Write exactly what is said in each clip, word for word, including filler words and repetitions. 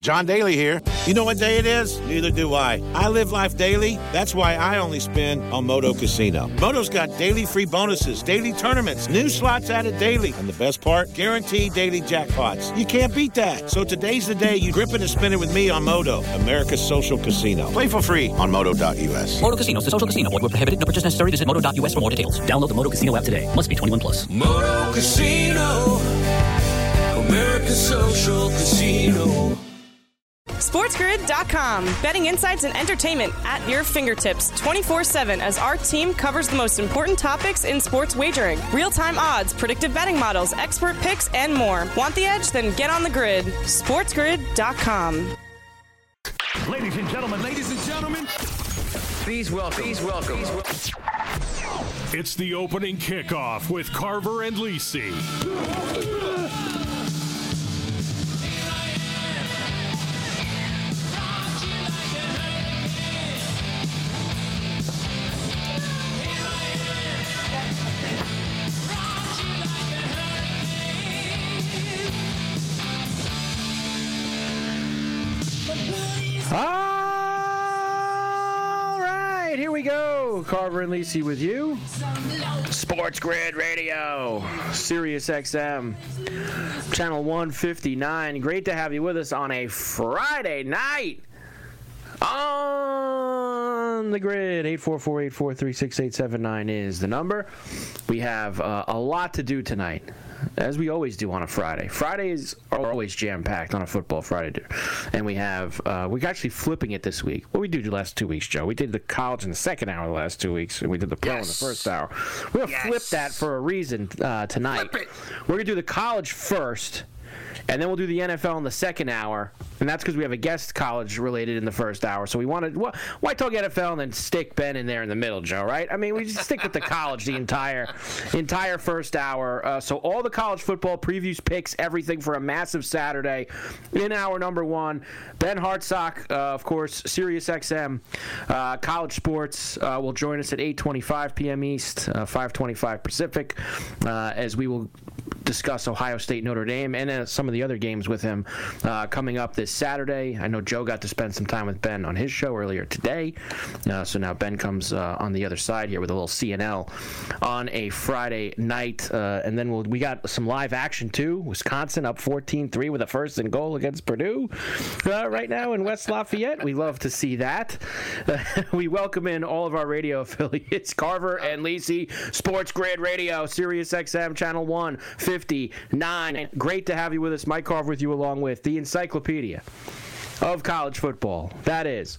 John Daly here. You know what day it is? Neither do I. I live life daily. That's why I only spin on Moto Casino. Moto's got daily free bonuses, daily tournaments, new slots added daily. And the best part? Guaranteed daily jackpots. You can't beat that. So today's the day you grip it and spin it with me on Moto, America's social casino. Play for free on moto dot u s. Moto Casino, the social casino. Void where prohibited. No purchase necessary. Visit moto dot u s for more details. Download the Moto Casino app today. Must be twenty-one plus. Moto Casino, America's social casino. SportsGrid dot com. Betting insights and entertainment at your fingertips twenty-four seven as our team covers the most important topics in sports wagering. Real-time odds, predictive betting models, expert picks, and more. Want the edge? Then get on the grid. SportsGrid dot com. Ladies and gentlemen, ladies and gentlemen, please welcome, please welcome. Please welcome. It's the opening kickoff with Carver and Lisi. All right, here we go. Carver and Lisi with you. Sports Grid Radio, Sirius X M, channel one fifty-nine. Great to have you with us on a Friday night. On the grid, eight four four, eight four three, six eight seven nine is the number. We have uh, a lot to do tonight, as we always do on a Friday. Fridays are always jam-packed on a football Friday. And we have, uh, we're actually flipping it this week. What we do the last two weeks, Joe? We did the college in the second hour the last two weeks, and we did the pro yes. in the first hour. We're going to yes. flip that for a reason uh, tonight. We're going to do the college first, and then we'll do the N F L in the second hour. And that's because we have a guest college related in the first hour. So we wanted, well, why talk N F L and then stick Ben in there in the middle, Joe, right? I mean, we just stick with the college the entire entire first hour. Uh, so all the college football previews, picks, everything for a massive Saturday in hour number one. Ben Hartsock, uh, of course, Sirius X M, uh, College Sports, uh, will join us at eight twenty-five p.m. East, uh, five twenty-five Pacific, uh, as we will discuss Ohio State, Notre Dame, and uh, some of the other games with him uh, coming up this Saturday. I know Joe got to spend some time with Ben on his show earlier today, uh, so now Ben comes uh, on the other side here with a little C N L on a Friday night, uh, and then we'll, we got some live action too. Wisconsin up fourteen three with a first and goal against Purdue uh, right now in West Lafayette. We love to see that. Uh, we welcome in all of our radio affiliates, Carver and Lisi, Sports Grid Radio, Sirius X M, Channel one fifty-nine. Great to have you with us. Mike Carver with you, along with the encyclopedia of college football. That is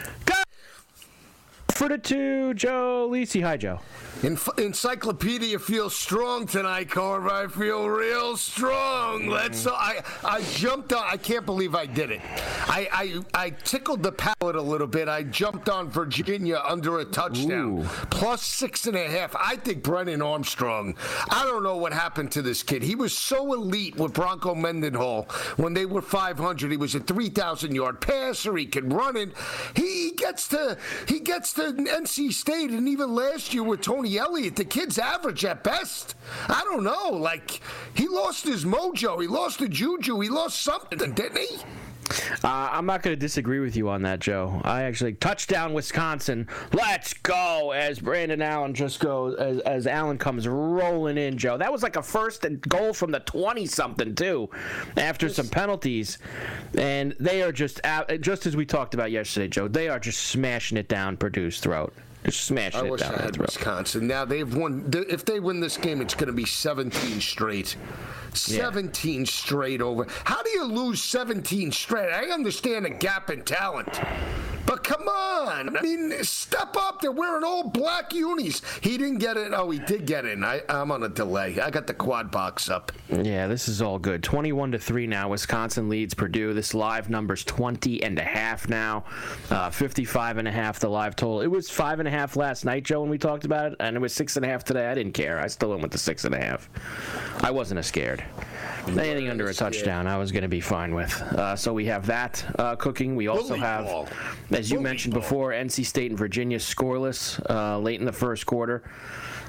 for the two, Joe Lisi. Hi, Joe. Enf- Encyclopedia feels strong tonight, Carver. I feel real strong. Let's. I I jumped on. I can't believe I did it. I I, I tickled the palate a little bit. I jumped on Virginia under a touchdown, Ooh. plus six and a half. I think Brennan Armstrong. I don't know what happened to this kid. He was so elite with Bronco Mendenhall when they were five hundred. He was a three thousand yard passer. He can run it. He gets to he gets to N C State, and even last year with Tony Elliott, the kid's average at best. I don't know. Like, he lost his mojo. He lost the juju. He lost something, didn't he? Uh, I'm not going to disagree with you on that, Joe. I actually touchdown Wisconsin. Let's go as Brandon Allen just goes as, as Allen comes rolling in, Joe. That was like a first and goal from the twenty something too, after some penalties, and they are just just as we talked about yesterday, Joe. They are just smashing it down Purdue's throat. Just smashing I it wish down I had Wisconsin. Now they've won. If they win this game, it's going to be seventeen straight. seventeen yeah. straight over. How do you lose seventeen straight? I understand a gap in talent. But come on. I mean, step up. They're wearing all black unis. He didn't get it. Oh, he did get in. I, I'm on a delay. I got the quad box up. Yeah, this is all good. twenty-one to three now. Wisconsin leads Purdue. This live number's twenty and a half now. Uh, fifty-five and a half the live total. It was five and a half last night, Joe, when we talked about it, and it was six and a half today. I didn't care. I still went with the six and a half. I wasn't as scared. Anything under a touchdown, I was going to be fine with. Uh, so we have that uh, cooking. We also have, as you mentioned before, N C State and Virginia scoreless uh, late in the first quarter.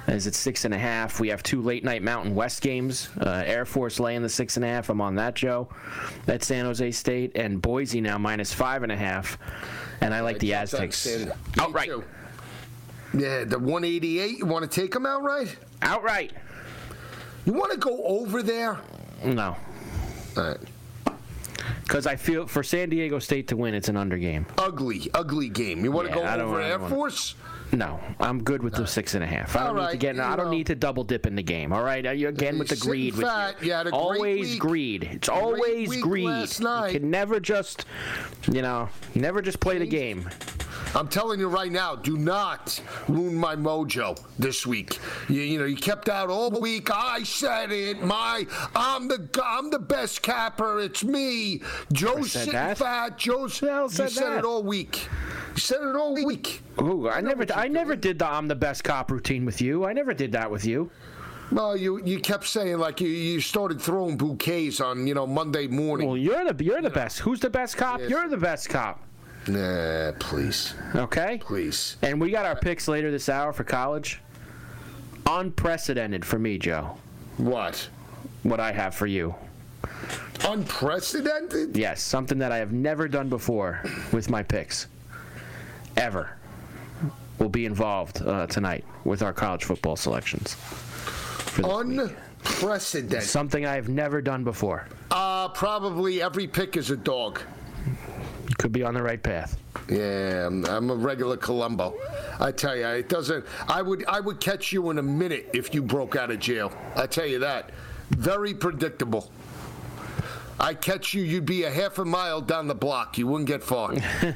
is at six and a half. We have two late night Mountain West games. Uh, Air Force laying the six and a half. I'm on that, Joe. That's San Jose State and Boise now minus five and a half. And I like the Aztecs outright. Yeah, the one eighty-eight. You want to take them outright? Outright. You want to go over there? No. All right. Because I feel for San Diego State to win, it's an under game. Ugly, ugly game. You want to Yeah, I go don't over wanna- Air Force? No, I'm good with the six and a half. I don't All need right, to get. you I don't know. need to double dip in the game. All right, you again with the Sitting greed. With fat, you. you had a great always week. greed. It's Great always week greed. last You night. can never just, you know, you never just play the game. I'm telling you right now, do not ruin my mojo this week. You, you know, you kept out all week. I said it. My, I'm the, I'm the best capper. It's me. Joe's said sitting that? fat. Joe's. Who the hell You said said that? it all week. You said it all week. Ooh, I know never, what you're I never doing. did the I'm the best cop routine with you. I never did that with you. Well, you, you kept saying like you, you started throwing bouquets on, you know, Monday morning. Well, you're the, you're the best. Who's the best cop? Yes. You're the best cop. Nah, please, Okay. please. And we got our picks later this hour for college. Unprecedented for me, Joe. What? What I have for you. Unprecedented? Yes, something that I have never done before with my picks. Ever. Will be involved uh, tonight with our college football selections. for this week. Unprecedented. Something I have never done before. Uh, probably every pick is a dog. You could be on the right path. Yeah, I'm, I'm a regular Columbo. I tell you, it doesn't. I would, I would catch you in a minute if you broke out of jail. I tell you that. Very predictable. I catch you, you'd be a half a mile down the block. You wouldn't get far.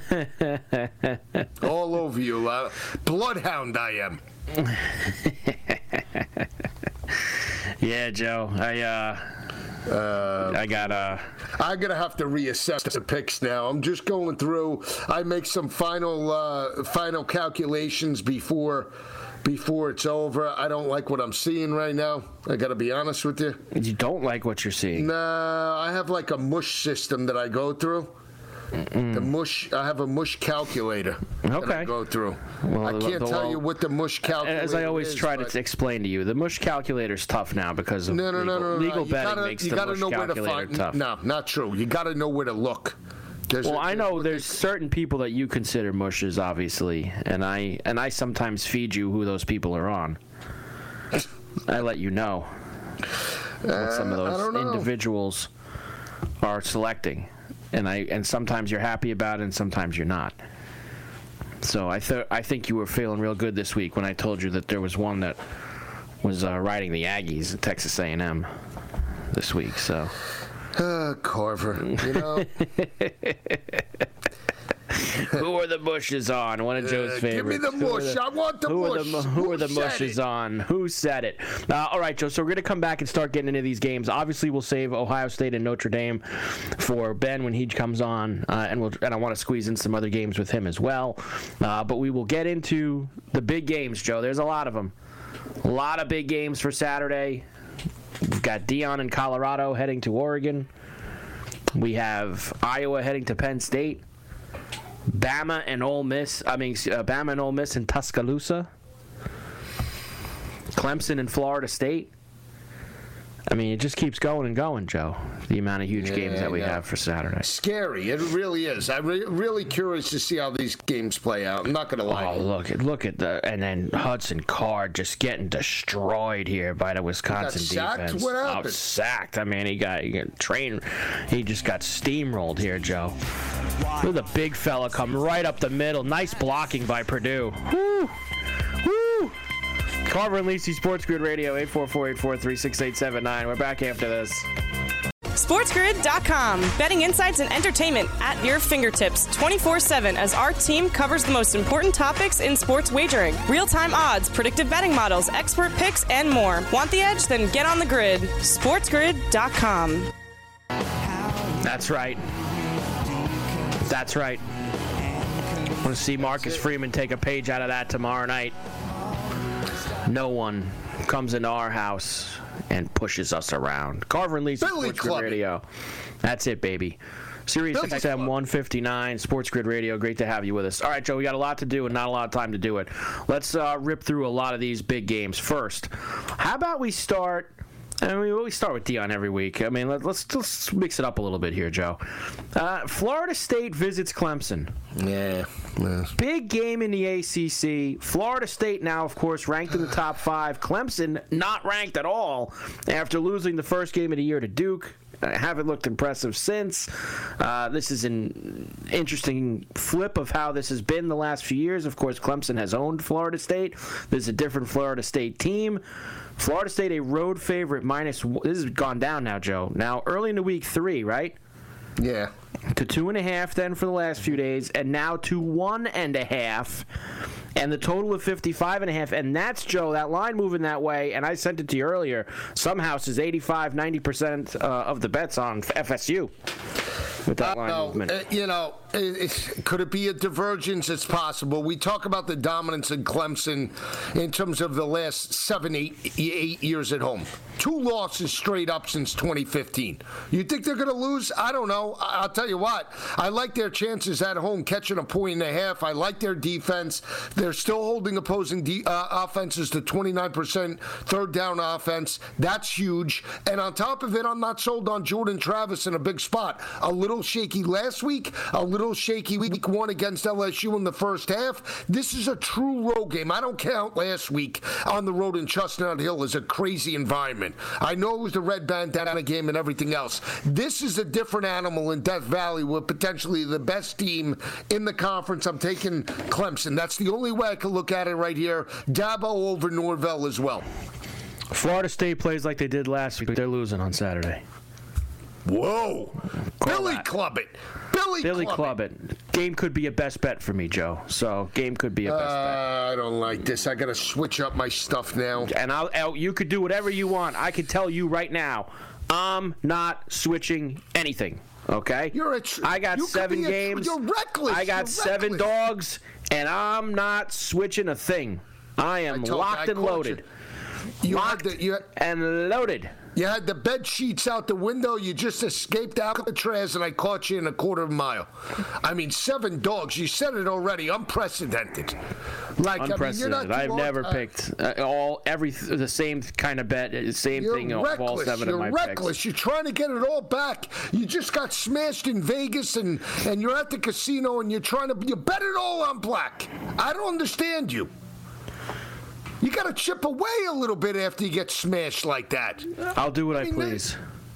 All over you. Uh, bloodhound I am. Yeah, Joe. I uh, uh I got uh I'm gonna have to reassess the picks now. I'm just going through. I make some final uh, final calculations before before it's over. I don't like what I'm seeing right now. I gotta be honest with you. you don't like what you're seeing. Nah, I have like a mush system that I go through. Mm-mm. The mush. I have a mush calculator that I Okay. go through. Well, I the- can't the- tell well, you what the mush calculator As I always is, try but- to explain to you, the mush calculator's tough now because of No, no, legal, no, no, no. legal You betting gotta, makes you the gotta mush know where to calculator find. tough. No, not true. You got to know where to look. There's Well, a- I know what there's certain people that you consider mushes, obviously, and I and I sometimes feed you who those people are on. I let you know what some of Uh, I those don't know. individuals are selecting, and I and sometimes you're happy about it, and sometimes you're not. So I thought I think you were feeling real good this week when I told you that there was one that was uh, riding the Aggies at Texas A and M this week. So. Uh, Carver, you know. Who are the mushes on? One of Joe's Uh, give favorites. me the Who are mush. I want the who mush. Are the, mu- who, Who are the said mushes it? on? Who said it? Uh, all right, Joe. So we're going to come back and start getting into these games. Obviously, we'll save Ohio State and Notre Dame for Ben when he comes on, uh, and we'll and I want to squeeze in some other games with him as well. Uh, but we will get into the big games, Joe. There's a lot of them. A lot of big games for Saturday. We've got Dion in Colorado heading to Oregon. We have Iowa heading to Penn State. Bama and Ole Miss. I mean, uh, Bama and Ole Miss in Tuscaloosa. Clemson and Florida State. I mean, it just keeps going and going, Joe. The amount of huge Yeah, games that we I know. have for Saturday. Scary. It really is. I'm re- really curious to see how these games play out. I'm not going to lie. Oh, look at look at the and then Hudson Card just getting destroyed here by the Wisconsin sacked? defense. What Oh, happened? sacked. I mean, he got, he got trained. He just got steamrolled here, Joe. Look at the big fella come right up the middle. Nice blocking by Purdue. Woo! Woo! Carver and Lisi, Sports Grid Radio, eight four four, eight four three, six eight seven nine. We're back after this. SportsGrid dot com. Betting insights and entertainment at your fingertips twenty-four seven as our team covers the most important topics in sports wagering. Real-time odds, predictive betting models, expert picks, and more. Want the edge? Then get on the grid. SportsGrid dot com. That's right. That's right. I want to see Marcus Freeman take a page out of that tomorrow night. No one comes into our house and pushes us around. Carver and Lisa, Billy Sports Grid Club. Radio. That's it, baby. Sirius X M one fifty-nine, Sports Grid Radio. Great to have you with us. All right, Joe, we got a lot to do and not a lot of time to do it. Let's uh, rip through a lot of these big games. First, how about we start... I mean, we start with Dion every week. I mean, let, let's let's mix it up a little bit here, Joe. Uh, Florida State visits Clemson. Yeah. yeah. Big game in the A C C. Florida State now, of course, ranked in the top five. Clemson not ranked at all after losing the first game of the year to Duke. I haven't looked impressive since. Uh, this is an interesting flip of how this has been the last few years. Of course, Clemson has owned Florida State. There's a different Florida State team. Florida State, a road favorite, minus. This has gone down now, Joe. Now, early in the week, three, right? Yeah. To two and a half then for the last few days, and now to one and a half. And the total of fifty-five and a half. And that's, Joe, that line moving that way, and I sent it to you earlier. Some houses, eighty-five, ninety percent uh, of the bets on F S U with that line uh, movement. Uh, you know, it, it, could it be a divergence? It's possible. We talk about the dominance in Clemson in terms of the last seven, eight, eight years at home. Two losses straight up since twenty fifteen. You think they're going to lose? I don't know. I'll tell you what. I like their chances at home, catching a point and a half. I like their defense. They're still holding opposing de- uh, offenses to twenty-nine percent third down offense. That's huge. And on top of it, I'm not sold on Jordan Travis in a big spot. A little shaky last week, a little shaky week one against L S U in the first half. This is a true road game. I don't count last week on the road in Chestnut Hill as a crazy environment. I know it was the red bandana game and everything else. This is a different animal in Death Valley with potentially the best team in the conference. I'm taking Clemson. That's the only way I can look at it right here. Dabo over Norvell as well. Florida State plays like they did last week. They're losing on Saturday. Whoa. Call Billy that. Club it. Billy, Billy Club, Club it. it. Game could be a best bet for me, Joe. So game could be a best uh, bet. I don't like this. I got to switch up my stuff now. And I'll, I'll, you could do whatever you want. I can tell you right now, I'm not switching anything. Okay? You're a tr- I got you seven a, games. You're reckless. I got you're seven reckless. dogs, and I'm not switching a thing. I am I told locked you, I and loaded. You, you locked had the, you, and loaded. You had the bed sheets out the window. You just escaped Alcatraz, and I caught you in a quarter of a mile. I mean, seven dogs. You said it already. Unprecedented. Like Unprecedented. I mean, I've never uh, picked uh, all every the same kind of bet, same you're thing of reckless. all seven you're of my reckless. picks. You're trying to get it all back. You just got smashed in Vegas, and and you're at the casino, and you're trying to you bet it all on black. I don't understand you. You got to chip away a little bit after you get smashed like that. I'll do what I, I mean, please.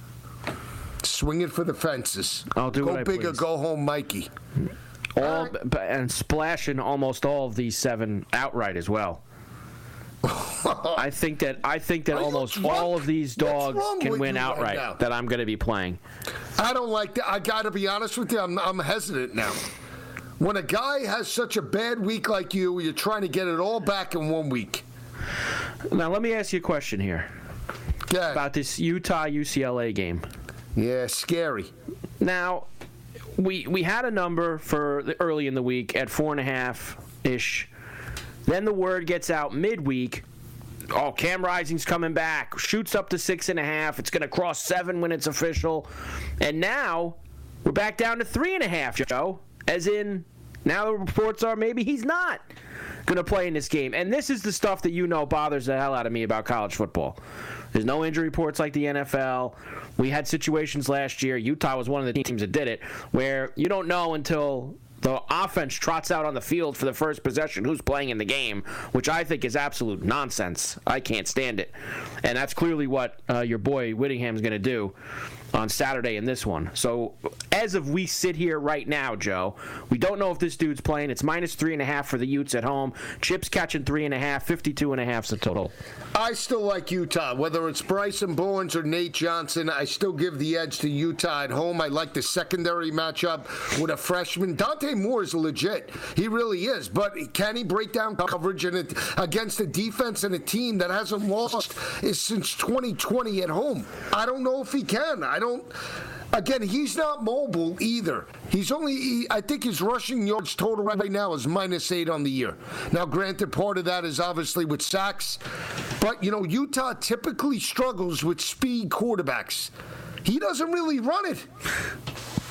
Swing it for the fences. I'll do go what I big please. or go home, Mikey. All right. b- and splashing almost all of these seven outright as well. I think that I think that Are you almost drunk? all of these What's dogs wrong can with win you right outright now? that I'm going to be playing. I don't like that. I got to be honest with you. I'm, I'm hesitant now. When a guy has such a bad week like you, you're trying to get it all back in one week. Now let me ask you a question here Yeah. about this Utah U C L A game. Yeah, scary. Now, we we had a number for the, early in the week at four and a half ish. Then the word gets out midweek. Oh, Cam Rising's coming back. Shoots up to six and a half. It's going to cross seven when it's official. And now we're back down to three and a half, Joe. As in, now the reports are maybe he's not going to play in this game. And this is the stuff that you know bothers the hell out of me about college football. There's no injury reports like the N F L. We had situations last year. Utah was one of the teams that did it, where you don't know until the offense trots out on the field for the first possession who's playing in the game, which I think is absolute nonsense. I can't stand it. And that's clearly what uh, your boy Whittingham's going to do on Saturday in this one. So as of we sit here right now, Joe, we don't know if this dude's playing. It's minus three and a half for the Utes at home. Chips catching three and a half. fifty-two and a half's the total. I still like Utah. Whether it's Bryson Bowens or Nate Johnson, I still give the edge to Utah at home. I like the secondary matchup with a freshman. Dante Moore is legit. He really is. But can he break down coverage in it against a defense and a team that hasn't lost since twenty twenty at home? I don't know if he can. I don't. Again, he's not mobile either. He's only, he, I think his rushing yards total right now is minus eight on the year. Now, granted, part of that is obviously with sacks. But, you know, Utah typically struggles with speed quarterbacks. He doesn't really run it.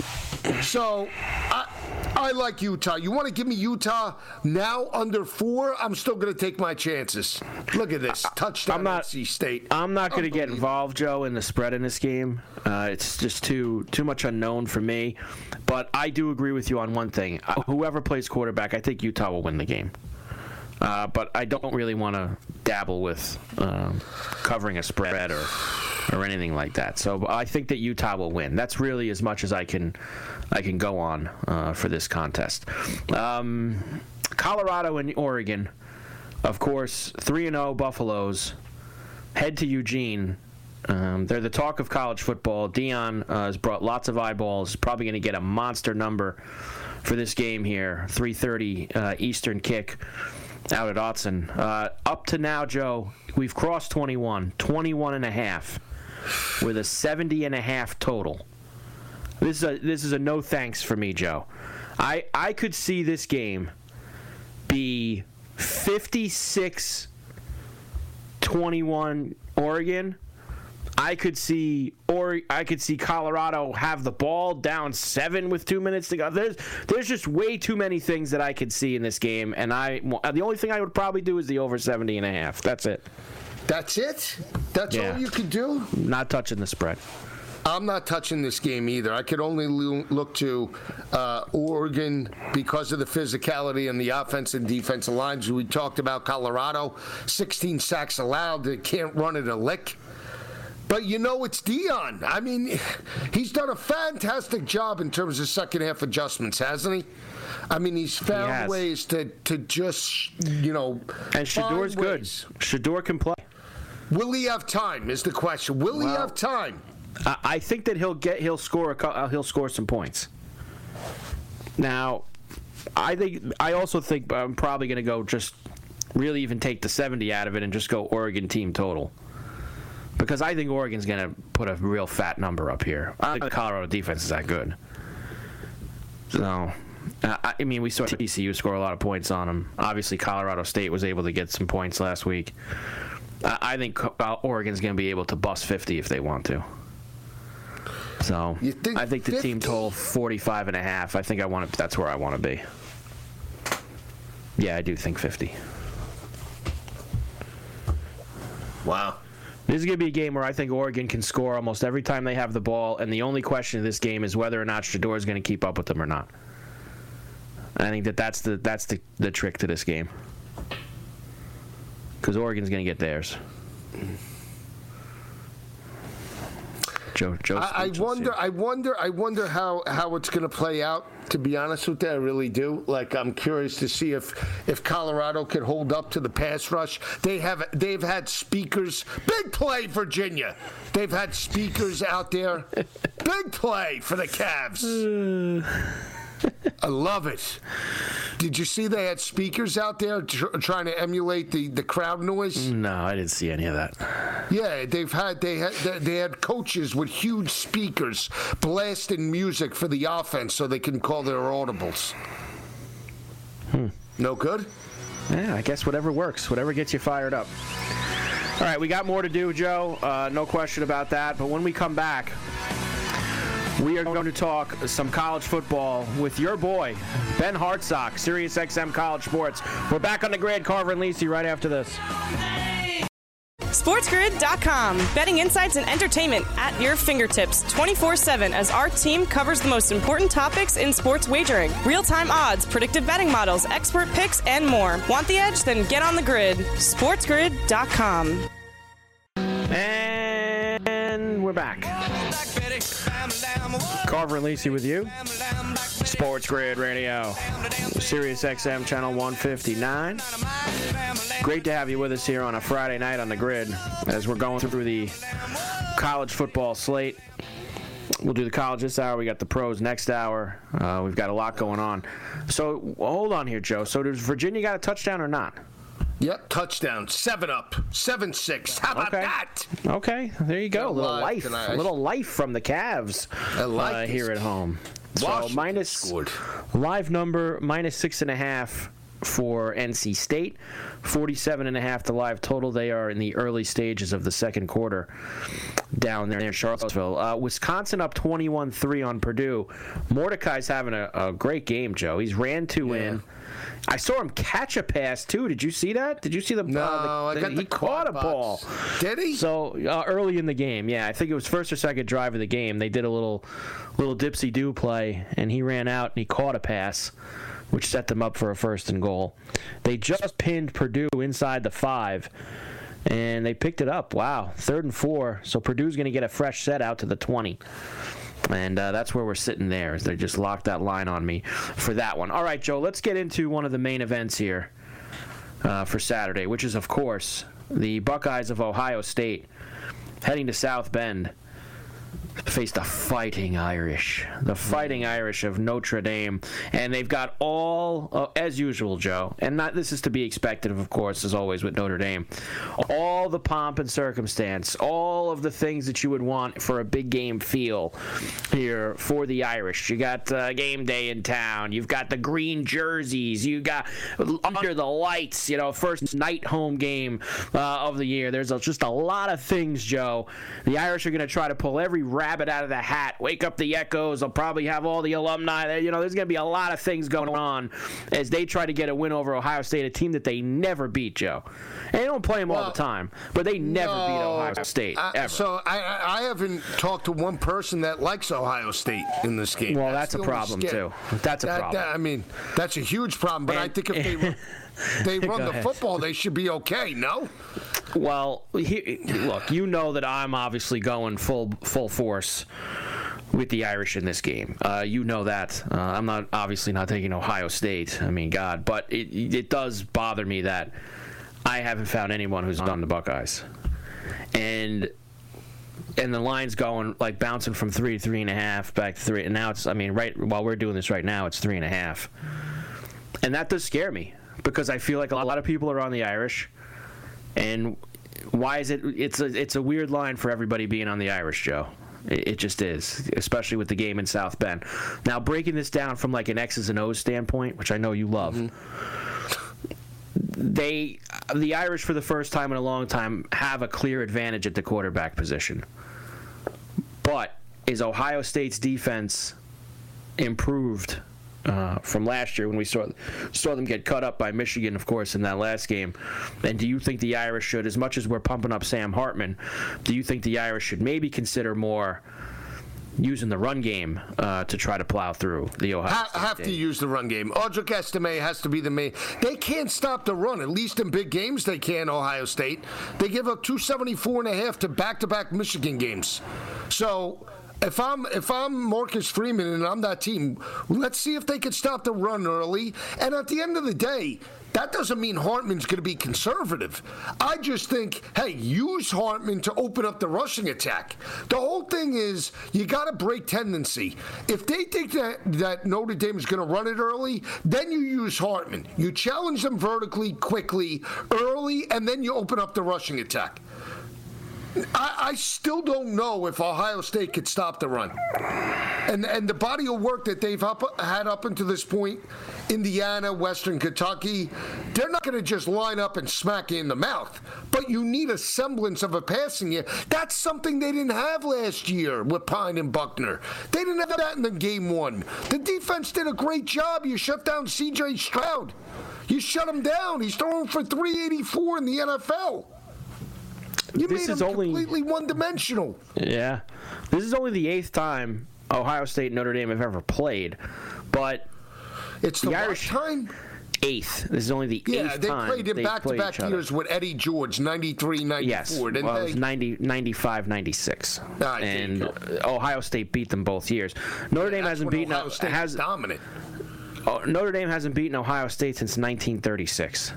So, I, I like Utah. You want to give me Utah now under four? I'm still going to take my chances. Look at this. Touchdown I'm not, N C State. I'm not going to get involved, Joe, in the spread in this game. Uh, it's just too too much unknown for me. But I do agree with you on one thing. Uh, whoever plays quarterback, I think Utah will win the game. Uh, but I don't really want to dabble with um, covering a spread or or anything like that. So I think that Utah will win. That's really as much as I can I can go on uh, for this contest. Um, Colorado and Oregon, of course, three and oh Buffaloes head to Eugene. Um, they're the talk of college football. Dion uh, has brought lots of eyeballs. Probably going to get a monster number for this game here. three thirty uh, Eastern kick out at Autzen. Uh, up to now, Joe, we've crossed twenty-one, twenty-one and a half, with a seventy and a half total. This is a this is a no thanks for me, Joe. I I could see this game be fifty-six twenty-one Oregon. I could see or I could see Colorado have the ball down seven with two minutes to go. There's there's just way too many things that I could see in this game, and I the only thing I would probably do is the over seventy and a half. That's it. That's it? That's Yeah. all you could do? Not touching the spread. I'm not touching this game either. I could only lo- look to uh, Oregon because of the physicality and the offensive and defensive lines. We talked about Colorado, sixteen sacks allowed. They can't run it a lick. But you know it's Dion. I mean, he's done a fantastic job in terms of second half adjustments, hasn't he? I mean, he's found He has. ways to, to just, you know, And Shador's find good. ways. Shador can play. Will he have time? Is the question. Will he Well, have time? I, I think that he'll get he'll score a, cou- uh, he'll score some points. Now, I think I also think I'm probably going to go just really even take the seventy out of it and just go Oregon team total. Because I think Oregon's going to put a real fat number up here. I think the Colorado defense is that good. So, uh, I mean, we saw T C U score a lot of points on them. Obviously, Colorado State was able to get some points last week. I, I think uh, Oregon's going to be able to bust fifty if they want to. So, You think I think the team fifty? total forty-five and a half. I think I want to, that's where I want to be. Yeah, I do think fifty. Wow. This is going to be a game where I think Oregon can score almost every time they have the ball, and the only question of this game is whether or not Shador is going to keep up with them or not. I think that that's the that's the, the trick to this game, because Oregon's going to get theirs. Joe, Joe. I, I wonder. I wonder. I wonder how, how it's going to play out. To be honest with you, I really do. Like, I'm curious to see if if Colorado can hold up to the pass rush. They have. They've had speakers. Big play, Virginia. They've had speakers out there. Big play for the Cavs. I love it. Did you see they had speakers out there tr- trying to emulate the, the crowd noise? No, I didn't see any of that. Yeah, they've had they had they had coaches with huge speakers blasting music for the offense so they can call their audibles. Hmm. No good? Yeah, I guess whatever works, whatever gets you fired up. All right, we got more to do, Joe. Uh, no question about that. But when we come back, we are going to talk some college football with your boy, Ben Hartsock, SiriusXM College Sports. We're back on the grid, Carver and Lisi, right after this. SportsGrid dot com. Betting insights and entertainment at your fingertips twenty-four seven as our team covers the most important topics in sports wagering. Real-time odds, predictive betting models, expert picks, and more. Want the edge? Then get on the grid. SportsGrid dot com. And we're back. Carver and Lisi with you. Sports Grid Radio. SiriusXM Channel one fifty-nine. Great to have you with us here on a Friday night on the grid as we're going through the college football slate. We'll do the college this hour. We got the pros next hour. Uh, we've got a lot going on. So hold on here, Joe. So does Virginia got a touchdown or not? Yep, touchdown. Seven up. Seven six. How about Okay. that? Okay, there you go. A little live life, tonight. a little life from the Cavs I like uh, this. here at home. So Washington minus scored. live number minus six and a half for N C State. forty-seven and a half to live total. They are in the early stages of the second quarter down there in Charlottesville. Uh, Wisconsin up twenty-one three on Purdue. Mordecai's having a, a great game, Joe. He's ran two yeah. in. I saw him catch a pass, too. Did you see that? Did you see the No, uh, the, I got he the caught a box. ball. Did he? So uh, early in the game, yeah. I think it was first or second drive of the game. They did a little little dipsy-do play, and he ran out and he caught a pass, which set them up for a first and goal. They just pinned Purdue inside the five, and they picked it up. Wow, third and four. So Purdue's going to get a fresh set out to the twenty. And uh, that's where we're sitting there. Is they just locked that line on me for that one. All right, Joe, let's get into one of the main events here uh, for Saturday, which is, of course, the Buckeyes of Ohio State heading to South Bend. Face the Fighting Irish. The Fighting Irish of Notre Dame. And they've got all, uh, as usual, Joe, and not this is to be expected, of course, as always with Notre Dame, all the pomp and circumstance, all of the things that you would want for a big game feel here for the Irish. You got uh, game day in town. You've got the green jerseys. You got under the lights, you know, first night home game uh, of the year. There's a, just a lot of things, Joe. The Irish are going to try to pull every rabbit out of the hat, wake up the Echoes. They'll probably have all the alumni there. You know, there's going to be a lot of things going on as they try to get a win over Ohio State, a team that they never beat, Joe. And they don't play them well, all the time, but they never no, beat Ohio State, I, ever. So I, I haven't talked to one person that likes Ohio State in this game. Well, that's, that's a problem, too. That's a that, problem. That, I mean, that's a huge problem, but and, I think if they, they run the ahead. football, they should be okay, no? Well, he, look, you know that I'm obviously going full full force with the Irish in this game. Uh, you know that. Uh, I'm not obviously not taking Ohio State. I mean, God, but it it does bother me that I haven't found anyone who's done the Buckeyes, and and the line's going like bouncing from three to three and a half back to three, and now it's I mean right while we're doing this right now, it's three and a half, and that does scare me because I feel like a lot of people are on the Irish. And why is it? It's a it's a weird line for everybody being on the Irish, Joe. It, it just is, especially with the game in South Bend. Now, breaking this down from like an X's and O's standpoint, which I know you love, mm-hmm. they the Irish for the first time in a long time have a clear advantage at the quarterback position. But is Ohio State's defense improved Uh, from last year when we saw saw them get cut up by Michigan, of course, in that last game? And do you think the Irish should, as much as we're pumping up Sam Hartman, do you think the Irish should maybe consider more using the run game uh, to try to plow through the Ohio ha- State have game? to use the run game. Audric Estime has to be the main. They can't stop the run. At least in big games, they can. Ohio State. They give up two seventy-four and a half to back-to-back Michigan games. So. If I'm if I'm Marcus Freeman and I'm that team, let's see if they can stop the run early. And at the end of the day, that doesn't mean Hartman's going to be conservative. I just think, hey, use Hartman to open up the rushing attack. The whole thing is you got to break tendency. If they think that, that Notre Dame is going to run it early, then you use Hartman. You challenge them vertically, quickly, early, and then you open up the rushing attack. I, I still don't know if Ohio State could stop the run. And and the body of work that they've up, had up until this point, Indiana, Western Kentucky, they're not going to just line up and smack you in the mouth. But you need a semblance of a passing game. That's something they didn't have last year with Pine and Buckner. They didn't have that in the game one. The defense did a great job. You shut down C J Stroud. You shut him down. He's throwing for three eighty-four in the N F L. You this made is him only, completely one-dimensional. Yeah. This is only the eighth time Ohio State and Notre Dame have ever played. But it's the, the Irish time? Eighth. This is only the yeah, eighth they time played in they've back-to-back played years with Eddie George, ninety-three ninety-four, yes. didn't well, they? It was ninety, ninety-five ninety-six. Ah, and Ohio State beat them both years. Notre yeah, Dame hasn't beaten Ohio State has, was dominant. Oh, Notre Dame hasn't beaten Ohio State since nineteen thirty-six.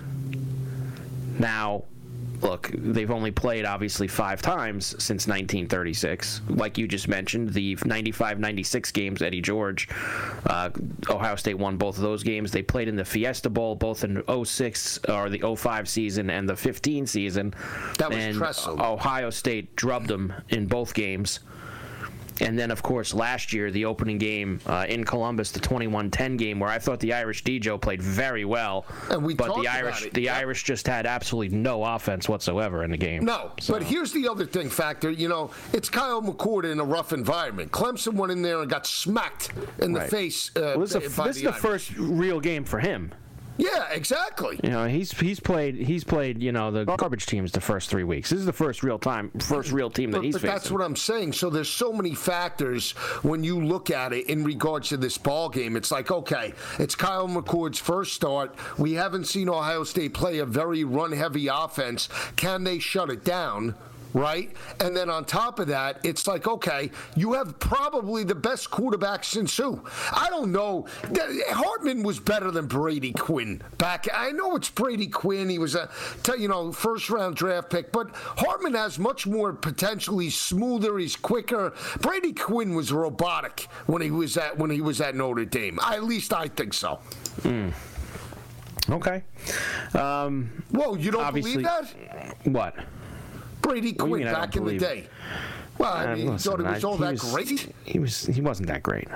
Now, look, they've only played, obviously, five times since nineteen thirty-six. Like you just mentioned, the ninety-five ninety-six games, Eddie George, uh, Ohio State won both of those games. They played in the Fiesta Bowl, both in oh six, or the oh five season, and the fifteen season. That was and Tressel. Ohio State drubbed them in both games. And then, of course, last year, the opening game uh, in Columbus, the twenty-one ten game, where I thought the Irish D-Joe played very well. And we but talked the about Irish, it. the Yep. Irish just had absolutely no offense whatsoever in the game. No, So- but here's the other thing, Factor. You know, it's Kyle McCord in a rough environment. Clemson went in there and got smacked in the Right. face. Uh, Well, this is, the, by this is the the Irish. first real game for him. Yeah, exactly. You know, he's he's played he's played you know the garbage teams the first three weeks. This is the first real time, first real team that But, he's but facing. that's what I'm saying. So there's so many factors when you look at it in regards to this ball game. It's like, okay, it's Kyle McCord's first start. We haven't seen Ohio State play a very run-heavy offense. Can they shut it down? Right? And then on top of that, it's like, okay, you have probably the best quarterback since who? I don't know. Hartman was better than Brady Quinn back. I know it's Brady Quinn. He was a, you know, first-round draft pick. But Hartman has much more potential. He's smoother. He's quicker. Brady Quinn was robotic when he was at when he was at Notre Dame. I, at least I think so. Mm. Okay. Um, Whoa, you don't obviously- believe that? what? Brady What do you Quinn mean I don't back in the believe day. Well, I Uh, mean, you listen, thought it was I- all he that was- great? He was. He wasn't that great.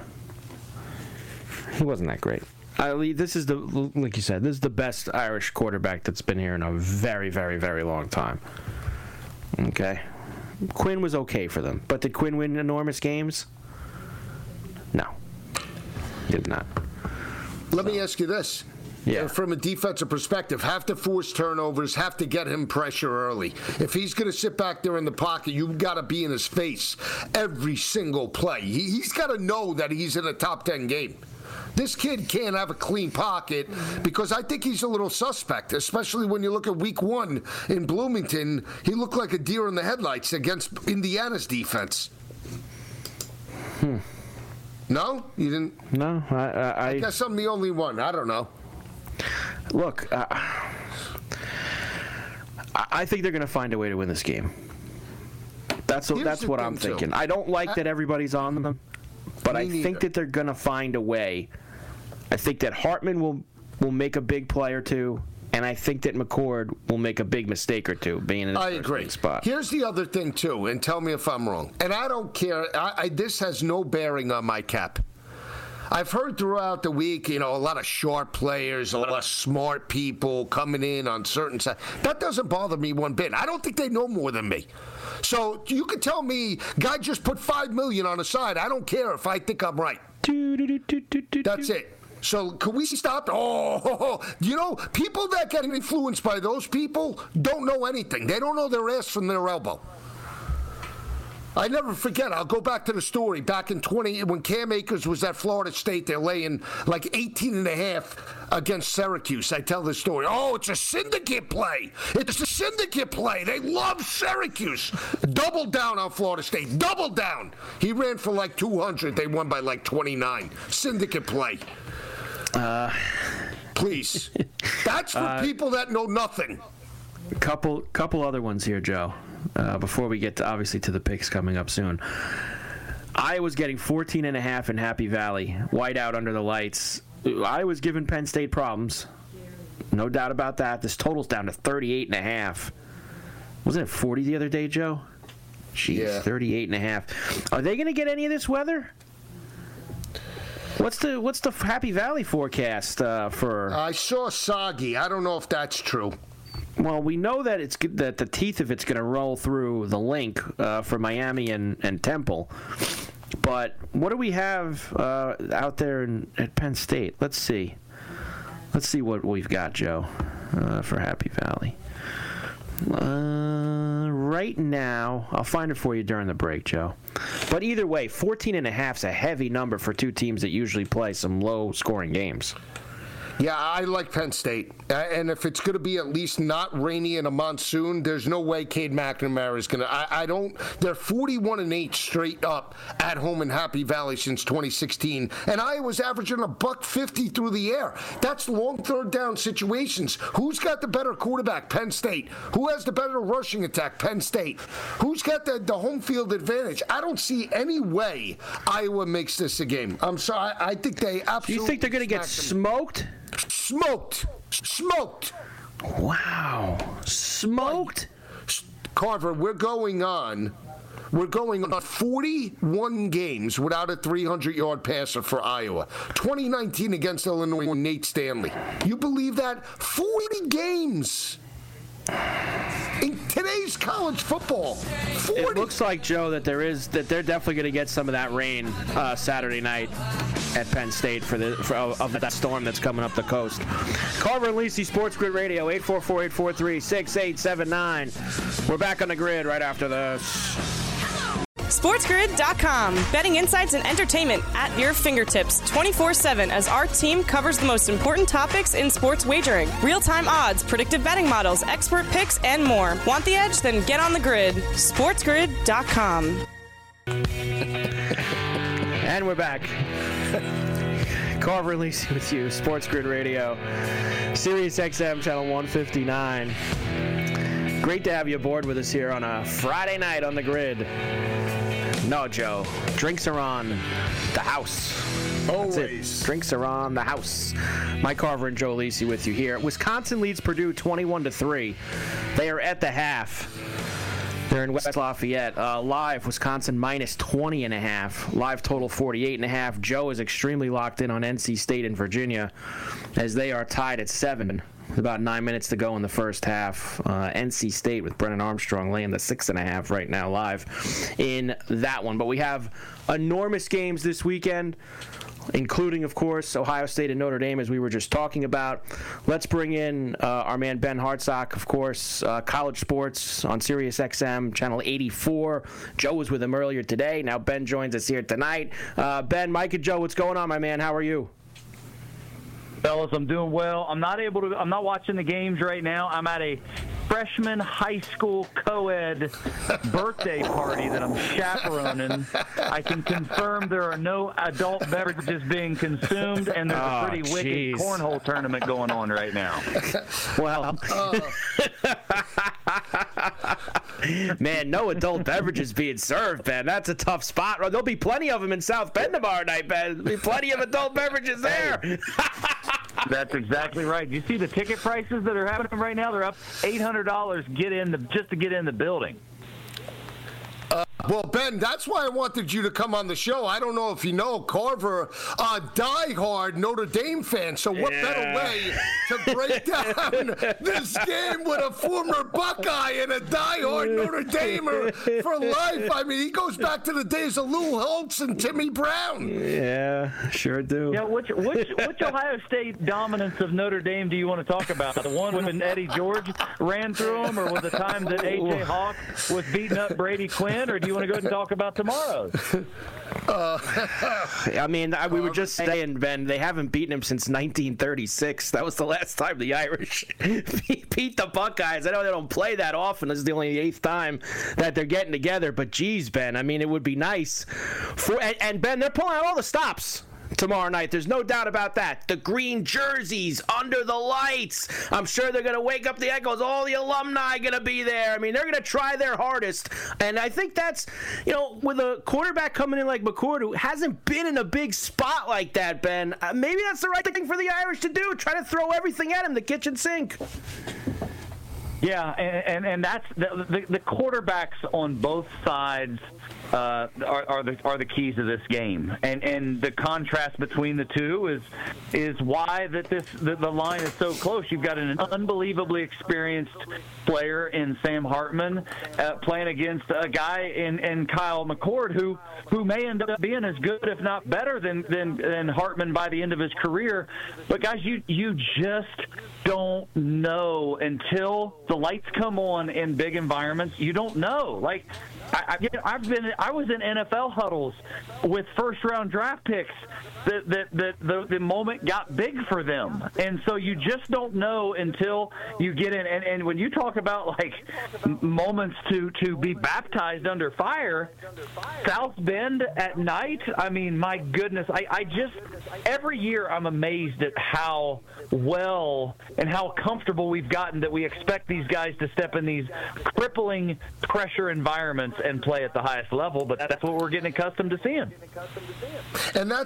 He wasn't that great. I, this is the like you said. This is the best Irish quarterback that's been here in a very, very, very long time. Okay, Quinn was okay for them, but did Quinn win enormous games? No, he did not. Let me ask you this. Yeah. Uh, From a defensive perspective, have to force turnovers, have to get him pressure early. If he's going to sit back there in the pocket, you've got to be in his face every single play. He, he's got to know that he's in a top ten game. This kid can't have a clean pocket because I think he's a little suspect, especially when you look at week one in Bloomington. He looked like a deer in the headlights against Indiana's defense. Hmm. No? You didn't? No, I. I, I guess I'm the only one. I don't know. Look, uh, I think they're going to find a way to win this game. That's Here's that's the what thing, I'm thinking. too. I don't like I- that everybody's on them, but Me I neither. think that they're going to find a way. I think that Hartman will will make a big play or two, and I think that McCord will make a big mistake or two, being in his I first agree. big spot. Here's the other thing, too, and tell me if I'm wrong. And I don't care. I, I, this has no bearing on my cap. I've heard throughout the week, you know, a lot of sharp players, a lot of smart people coming in on certain sides. That doesn't bother me one bit. I don't think they know more than me. So you can tell me, guy just put five million on the side. I don't care if I think I'm right. That's it. So can we stop? Oh, you know, people that get influenced by those people don't know anything. They don't know their ass from their elbow. I never forget. I'll go back to the story. Back in twenty, when Cam Akers was at Florida State, they're laying like eighteen and a half against Syracuse. I tell this story. Oh, it's a syndicate play. It's a syndicate play. They love Syracuse. Double down on Florida State. Double down. He ran for like two hundred. They won by like twenty-nine. Syndicate play. Uh, Please. That's for uh, people that know nothing. Couple couple other ones here, Joe. Uh, before we get to obviously to the picks coming up soon. I was getting fourteen and a half in Happy Valley, white out under the lights. I was giving Penn State problems. No doubt about that. This total's down to thirty-eight and a half. Wasn't it forty the other day, Joe? Jeez, Yeah. thirty-eight and a half. Are they going to get any of this weather? What's the what's the Happy Valley forecast uh, for? I saw soggy. I don't know if that's true. Well, we know that it's good, that the teeth of it's going to roll through the link uh, for Miami and, and Temple. But what do we have uh, out there in, at Penn State? Let's see. Let's see what we've got, Joe, uh, for Happy Valley. Uh, right now, I'll find it for you during the break, Joe. But either way, fourteen and a half is a heavy number for two teams that usually play some low-scoring games. Yeah, I like Penn State. Uh, and if it's going to be at least not rainy in a monsoon, there's no way Cade McNamara is going to. I don't. They're forty-one and eight straight up at home in Happy Valley since twenty sixteen. And Iowa's averaging a buck fifty through the air. That's long third down situations. Who's got the better quarterback? Penn State. Who has the better rushing attack? Penn State. Who's got the, the home field advantage? I don't see any way Iowa makes this a game. I'm sorry. I think they absolutely. Do you think they're going to get smoked? Smoked. Smoked. Wow. Smoked? Carver, we're going on We're going on forty-one games without a three hundred yard passer for Iowa. twenty nineteen against Illinois, Nate Stanley. You believe that? forty games. In today's college football, forty. It looks like, Joe, that there is that they're definitely going to get some of that rain uh, Saturday night at Penn State for the for, of that storm that's coming up the coast. Carver and Lisi, Sports Grid Radio, eight four four, eight four three, six eight seven nine. We're back on the grid right after this. SportsGrid dot com. Betting insights and entertainment at your fingertips twenty-four seven as our team covers the most important topics in sports wagering. Real-time odds, predictive betting models, expert picks, and more. Want the edge? Then get on the grid. SportsGrid dot com. And we're back. Carver and Lisi with you, Sports Grid Radio, Sirius X M, channel one fifty-nine. Great to have you aboard with us here on a Friday night on the grid. No, Joe. Drinks are on the house. Always. Drinks are on the house. Mike Carver and Joe Lisi with you here. Wisconsin leads Purdue twenty-one to three. They are at the half. They're in West Lafayette. Uh, live, Wisconsin minus twenty and a half. Live total forty-eight and a half. Joe is extremely locked in on N C State and Virginia as they are tied at seven. With about nine minutes to go in the first half. Uh, N C State with Brennan Armstrong laying the six and a half right now live in that one. But we have enormous games this weekend, including, of course, Ohio State and Notre Dame, as we were just talking about. Let's bring in uh, our man Ben Hartsock, of course, uh, college sports on Sirius X M, channel eighty-four. Joe was with him earlier today. Now Ben joins us here tonight. Uh, Ben, Mike, and Joe, what's going on, my man? How are you? Fellas, I'm doing well. I'm not able to. I'm not watching the games right now. I'm at a freshman high school co-ed birthday party that I'm chaperoning. I can confirm there are no adult beverages being consumed, and there's oh, a pretty geez. wicked cornhole tournament going on right now. Well, man, no adult beverages being served, Ben. That's a tough spot. There'll be plenty of them in South Bend tomorrow night, Ben. There'll be plenty of adult beverages there. That's exactly right. You see the ticket prices that are happening right now? They're up eight hundred dollars get in the, just to get in the building. Uh, well, Ben, that's why I wanted you to come on the show. I don't know if you know, Carver, a diehard Notre Dame fan. So what yeah. better way to break down this game with a former Buckeye and a diehard Notre Damer for life? I mean, he goes back to the days of Lou Holtz and Timmy Brown. Yeah, sure do. Yeah, which which which Ohio State dominance of Notre Dame do you want to talk about? The one when Eddie George ran through him, or was the time that A J Hawk was beating up Brady Quinn, or do you want to go ahead and talk about tomorrow's? Uh, I mean, we were just saying, Ben, they haven't beaten him since nineteen thirty-six. That was the last time the Irish beat the Buckeyes. I know they don't play that often. This is the only eighth time that they're getting together. But, geez, Ben, I mean, it would be nice. For And, and Ben, they're pulling out all the stops tomorrow night. There's no doubt about that. The green jerseys under the lights. I'm sure they're going to wake up the echoes. All the alumni going to be there. I mean, they're going to try their hardest. And I think that's, you know, with a quarterback coming in like McCord, who hasn't been in a big spot like that, Ben, uh, maybe that's the right thing for the Irish to do. Try to throw everything at him, the kitchen sink. Yeah, and, and, and that's the, the, the quarterbacks on both sides uh, are, are the are the keys of this game, and and the contrast between the two is is why that this the, the line is so close. You've got an unbelievably experienced player in Sam Hartman uh, playing against a guy in, in Kyle McCord who who may end up being as good, if not better, than than, than Hartman by the end of his career. But guys, you you just don't know until the lights come on in big environments. You don't know. Like I, I, I've been, I was in N F L huddles with first-round draft picks that that, that the, the moment got big for them, and so you just don't know until you get in. And, and when you talk about like moments to to be baptized under fire, South Bend at night. I mean, my goodness, I, I just every year I'm amazed at how well and how comfortable we've gotten that we expect these guys to step in these crippling pressure environments and play at the highest level, but that's what we're getting accustomed to seeing. And that's why I think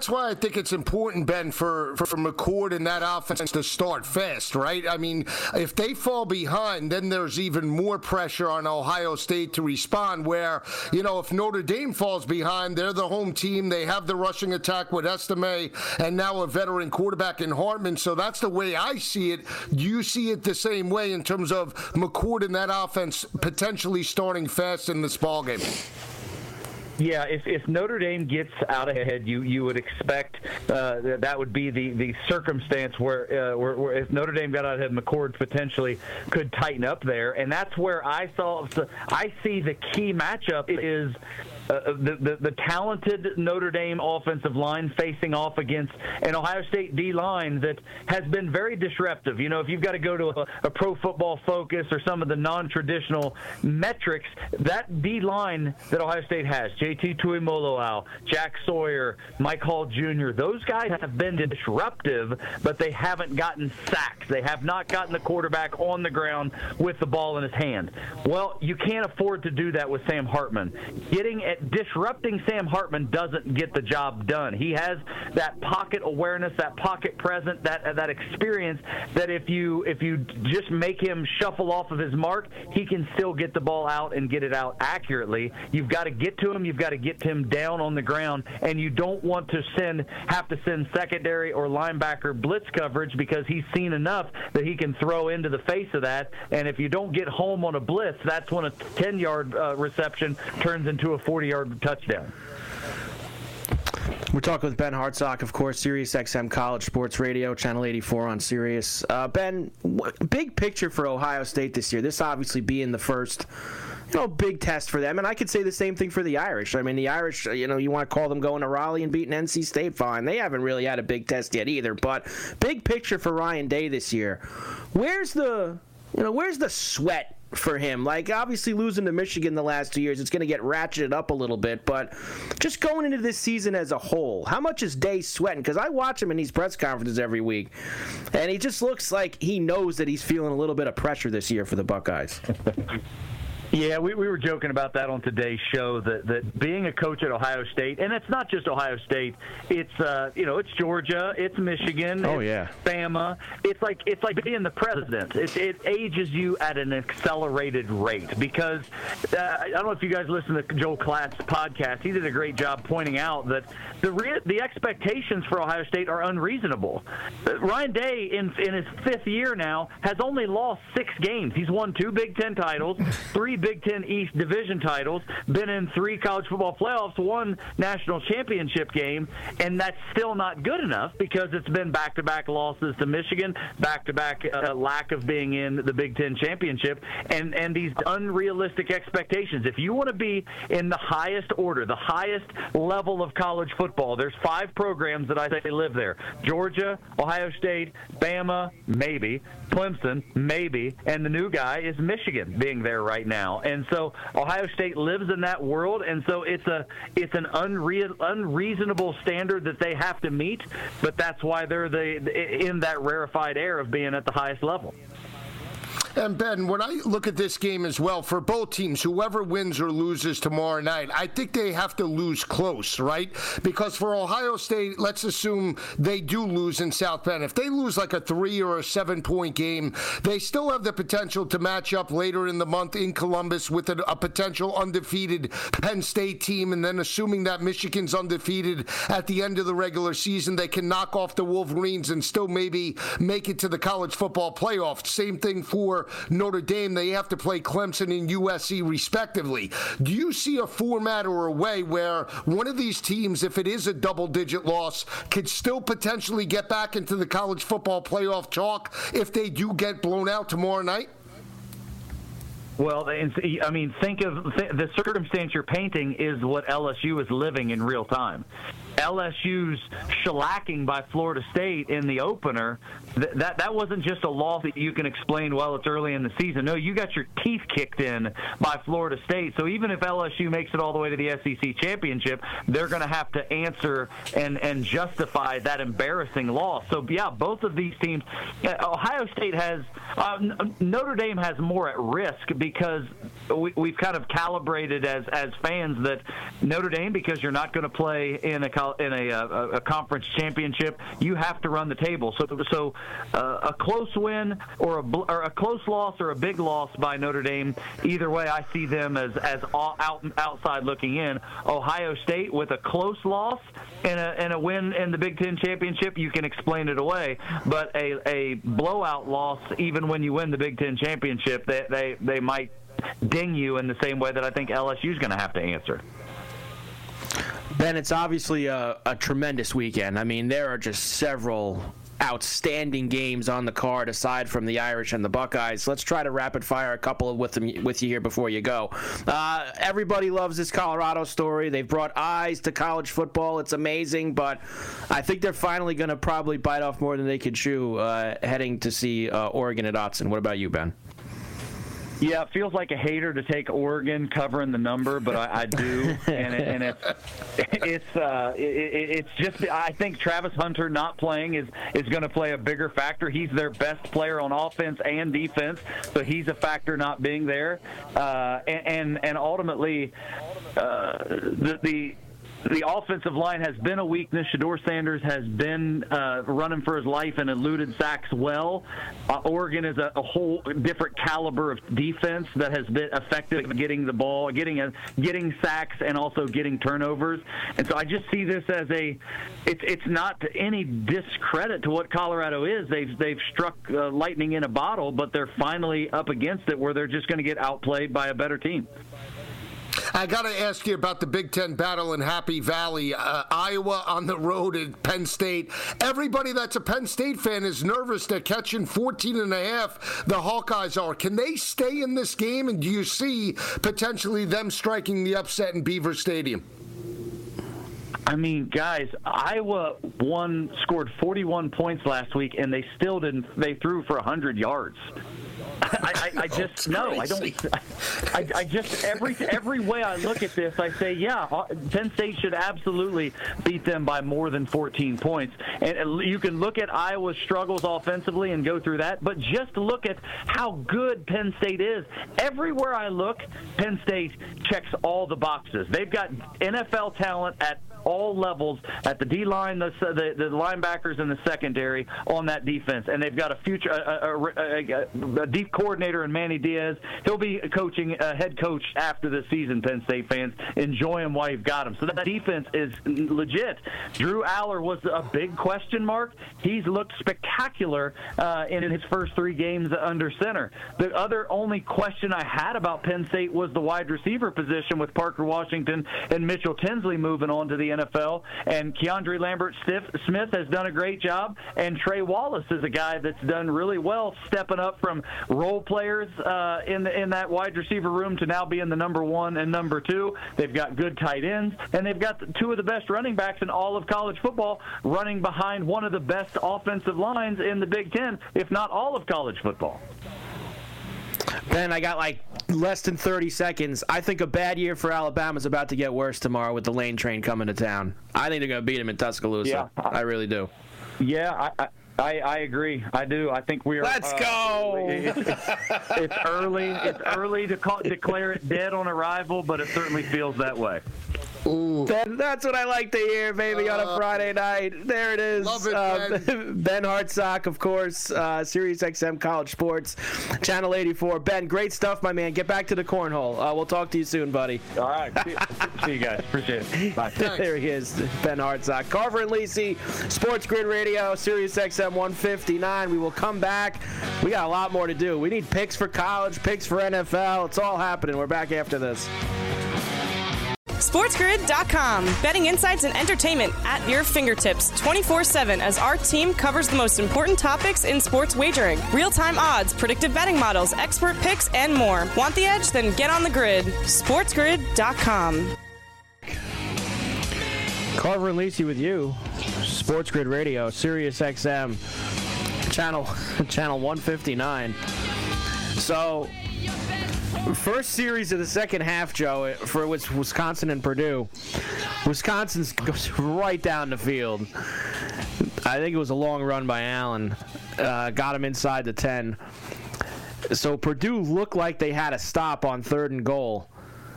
think it's important, Ben, for, for McCord and that offense to start fast, right? I mean, if they fall behind, then there's even more pressure on Ohio State to respond, where, you know, if Notre Dame falls behind, they're the home team. They have the rushing attack with Estime and now a veteran quarterback in Hartman. So that's the way I see it. Do you see it the same way in terms of McCord and that offense potentially starting fast in this ballgame? Yeah, if, if Notre Dame gets out ahead, you you would expect uh, that, that would be the, the circumstance where, uh, where, where if Notre Dame got out ahead, McCord potentially could tighten up there, and that's where I saw I see the key matchup is. Uh, the, the the talented Notre Dame offensive line facing off against an Ohio State D-line that has been very disruptive. You know, if you've got to go to a, a Pro Football Focus or some of the non-traditional metrics, that D-line that Ohio State has, J T Tuimoloau, Jack Sawyer, Mike Hall Junior, those guys have been disruptive, but they haven't gotten sacks. They have not gotten the quarterback on the ground with the ball in his hand. Well, you can't afford to do that with Sam Hartman. Getting at disrupting Sam Hartman doesn't get the job done. He has that pocket awareness, that pocket presence, that that experience that if you if you just make him shuffle off of his mark, he can still get the ball out and get it out accurately. You've got to get to him. You've got to get him down on the ground, and you don't want to send have to send secondary or linebacker blitz coverage because he's seen enough that he can throw into the face of that. And if you don't get home on a blitz, that's when a ten-yard uh, reception turns into a forty-yard touchdown. We're talking with Ben Hartsock, of course, Sirius X M College Sports Radio, Channel eighty-four on Sirius. Uh, Ben, what, big picture for Ohio State this year. This obviously being the first, you know, big test for them, and I could say the same thing for the Irish. I mean, the Irish, you know, you want to call them going to Raleigh and beating N C State, fine. They haven't really had a big test yet either. But big picture for Ryan Day this year. Where's the, you know, where's the sweat for him? Like, obviously losing to Michigan the last two years, it's going to get ratcheted up a little bit, but just going into this season as a whole, how much is Day sweating? Because I watch him in these press conferences every week, and he just looks like he knows that he's feeling a little bit of pressure this year for the Buckeyes. Yeah, we, we were joking about that on today's show, that, that being a coach at Ohio State, and it's not just Ohio State, it's uh, you know, it's Georgia, it's Michigan, oh, it's yeah. Bama. It's like it's like being the president. It, it ages you at an accelerated rate because uh, I don't know if you guys listen to Joel Klatt's podcast. He did a great job pointing out that the re- the expectations for Ohio State are unreasonable. Uh, Ryan Day, in in his fifth year now, has only lost six games. He's won two Big Ten titles, three Big Ten East division titles, been in three college football playoffs, one national championship game, and that's still not good enough because it's been back-to-back losses to Michigan, back-to-back uh, lack of being in the Big Ten championship, and, and these unrealistic expectations. If you want to be in the highest order, the highest level of college football, there's five programs that I say live there. Georgia, Ohio State, Bama, maybe, Clemson, maybe, and the new guy is Michigan being there right now. And so Ohio State lives in that world, and so it's a it's an unreal, unreasonable standard that they have to meet, but that's why they're the in that rarefied air of being at the highest level. And, Ben, when I look at this game as well, for both teams, whoever wins or loses tomorrow night, I think they have to lose close, right? Because for Ohio State, let's assume they do lose in South Bend. If they lose like a three or a seven-point game, they still have the potential to match up later in the month in Columbus with a, a potential undefeated Penn State team. And then assuming that Michigan's undefeated at the end of the regular season, they can knock off the Wolverines and still maybe make it to the college football playoff. Same thing for Notre Dame. They have to play Clemson and U S C respectively. Do you see a format or a way where one of these teams, if it is a double-digit loss, could still potentially get back into the college football playoff talk if they do get blown out tomorrow night? Well, I mean, think of the circumstance you're painting is what L S U is living in real time. L S U's shellacking by Florida State in the opener, th- that that wasn't just a loss that you can explain, well, it's early in the season. No, you got your teeth kicked in by Florida State. So even if L S U makes it all the way to the S E C championship, they're going to have to answer and, and justify that embarrassing loss. So, yeah, both of these teams, Ohio State has, uh, Notre Dame has more at risk because we, we've kind of calibrated as, as fans that Notre Dame, because you're not going to play in a college out in a, a, a conference championship, you have to run the table. So, so uh, a close win or a, or a close loss or a big loss by Notre Dame, either way, I see them as as all out outside looking in. Ohio State with a close loss and a, and a win in the Big Ten championship, you can explain it away. But a, a blowout loss, even when you win the Big Ten championship, they they, they might ding you in the same way that I think L S U is going to have to answer. Ben, it's obviously a, a tremendous weekend. I mean, there are just several outstanding games on the card aside from the Irish and the Buckeyes. Let's try to rapid fire a couple of with them with you here before you go. Uh, everybody loves this Colorado story. They've brought eyes to college football. It's amazing, but I think they're finally going to probably bite off more than they can chew uh, heading to see uh, Oregon at Autzen. What about you, Ben? Yeah, it feels like a hater to take Oregon covering the number, but I, I do, and, it, and it's it's uh, it, it's just I think Travis Hunter not playing is is going to play a bigger factor. He's their best player on offense and defense, so he's a factor not being there, uh, and, and and ultimately uh, the the. The offensive line has been a weakness. Shedeur Sanders has been uh, running for his life and eluded sacks well. Uh, Oregon is a, a whole different caliber of defense that has been effective at getting the ball, getting a, getting sacks, and also getting turnovers. And so I just see this as a it's it's not any discredit to what Colorado is. They've they've struck uh, lightning in a bottle, but they're finally up against it where they're just going to get outplayed by a better team. I got to ask you about the Big Ten battle in Happy Valley. Uh, Iowa on the road at Penn State. Everybody that's a Penn State fan is nervous. They're catching fourteen and a half. The Hawkeyes are. Can they stay in this game? And do you see potentially them striking the upset in Beaver Stadium? I mean, guys, Iowa won, scored forty-one points last week, and they still didn't. They threw for one hundred yards. I, I, I just no, I don't. I, I just every every way I look at this, I say, yeah, Penn State should absolutely beat them by more than fourteen points. And you can look at Iowa's struggles offensively and go through that, but just look at how good Penn State is. Everywhere I look, Penn State checks all the boxes. They've got N F L talent at all levels, at the D-line, the, the the linebackers, and the secondary on that defense. And they've got a future a, a, a, a deep coordinator in Manny Diaz. He'll be coaching, uh, head coach after the season, Penn State fans. Enjoy him while you've got him. So that defense is legit. Drew Aller was a big question mark. He's looked spectacular uh, in his first three games under center. The other only question I had about Penn State was the wide receiver position with Parker Washington and Mitchell Tinsley moving on to the N F L, and Keandre Lambert-Smith has done a great job, and Trey Wallace is a guy that's done really well, stepping up from role players uh, in the, in that wide receiver room to now being the number one and number two. They've got good tight ends, and they've got two of the best running backs in all of college football running behind one of the best offensive lines in the Big Ten, if not all of college football. Ben, I got like less than thirty seconds. I think a bad year for Alabama is about to get worse tomorrow with the Lane train coming to town. I think they're going to beat them in Tuscaloosa. Yeah, I, I really do. Yeah, I, I, I agree. I do. I think we are. Let's uh, go. It's, it's early. It's early to call, declare it dead on arrival, but it certainly feels that way. Ooh. Ben, that's what I like to hear, baby, uh, on a Friday night. There it is. Love it, uh, Ben. Ben Hartsock, of course, uh, Sirius X M College Sports, Channel eighty-four. Ben, great stuff, my man. Get back to the cornhole. Uh, we'll talk to you soon, buddy. All right. See, see you guys. Appreciate it. Bye. There he is, Ben Hartsock. Carver and Lisi, Sports Grid Radio, Sirius X M one fifty-nine. We will come back. We got a lot more to do. We need picks for college, picks for N F L. It's all happening. We're back after this. SportsGrid dot com. Betting insights and entertainment at your fingertips twenty-four seven as our team covers the most important topics in sports wagering. Real-time odds, predictive betting models, expert picks, and more. Want the edge? Then get on the grid. SportsGrid dot com. Carver and Lisi with you. Sports Grid Radio, Sirius X M, channel channel one fifty-nine. So, first series of the second half, Joe, for Wisconsin and Purdue. Wisconsin goes right down the field. I think it was a long run by Allen. Uh, got him inside the ten. So Purdue looked like they had a stop on third and goal.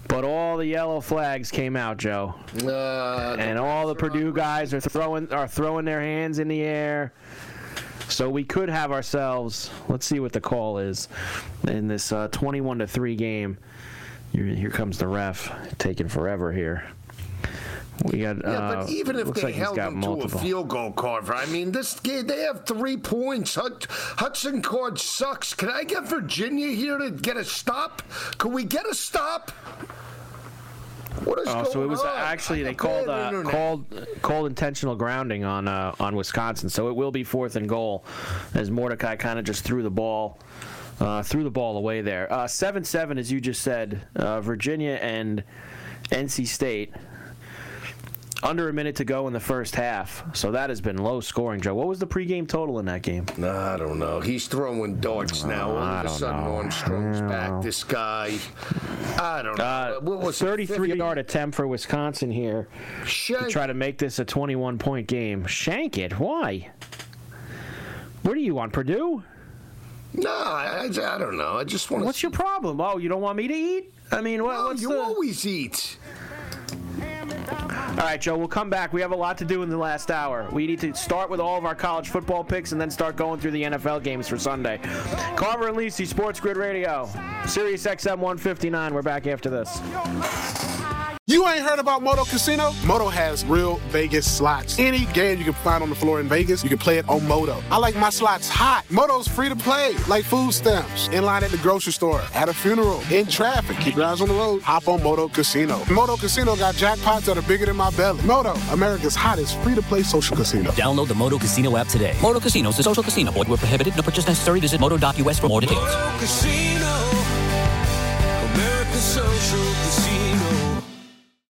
But all the yellow flags came out, Joe. Uh, and all the Purdue guys are throwing are throwing their hands in the air. So we could have ourselves, let's see what the call is, in this uh, twenty-one to three game. Here, here comes the ref, taking forever here. We got, yeah, uh, but even if they like held him to multiple. a field goal, Carver, I mean, this game, they have three points. Hud- Hudson Card sucks. Can I get Virginia here to get a stop? Can we get a stop? What is oh, going so it was on? actually they called uh, called called intentional grounding on uh, on Wisconsin. So it will be fourth and goal, as Mordecai kind of just threw the ball uh, threw the ball away there. Uh, seven seven, as you just said, uh, Virginia and N C State. Under a minute to go in the first half, so that has been low scoring. Joe, what was the pregame total in that game? Nah, I don't know. He's throwing darts now. All I of a don't sudden, know. Armstrong's I back. know. This guy, I don't know. Uh, what was it, thirty-three fifty? yard attempt for Wisconsin here Shank. to try to make this a twenty-one point game. Shank it? Why? What do you want, Purdue? No, I, I, I don't know. I just want to. What's your problem? Oh, you don't want me to eat? I mean, what, No, what's you the... always eat. All right, Joe, we'll come back. We have a lot to do in the last hour. We need to start with all of our college football picks and then start going through the N F L games for Sunday. Carver and Lisi, Sports Grid Radio, Sirius X M one fifty-nine. We're back after this. You ain't heard about Moto Casino? Moto has real Vegas slots. Any game you can find on the floor in Vegas, you can play it on Moto. I like my slots hot. Moto's free to play, like food stamps. In line at the grocery store, at a funeral, in traffic. Keep your eyes on the road. Hop on Moto Casino. Moto Casino got jackpots that are bigger than my belly. Moto, America's hottest free-to-play social casino. Download the Moto Casino app today. Moto Casino is a social casino. Void where prohibited. No purchase necessary. Visit moto dot U S for more details. Moto Casino.